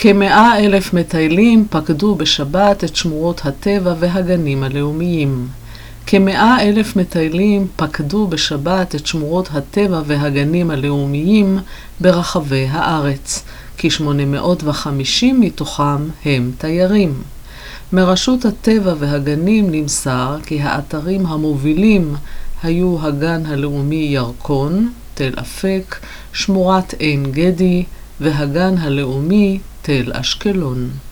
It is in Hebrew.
כ100,000 מטיילים פקדו בשבת את שמורות הטבע והגנים הלאומיים. כ100,000 מטיילים פקדו בשבת את שמורות הטבע והגנים הלאומיים ברחבי הארץ, כ850 מתוכם הם תיירים. מרשות הטבע והגנים נמסר כי האתרים המובילים היו הגן הלאומי ירקון, תל אפק, שמורת עין גדי והגן הלאומי תל אשקלון.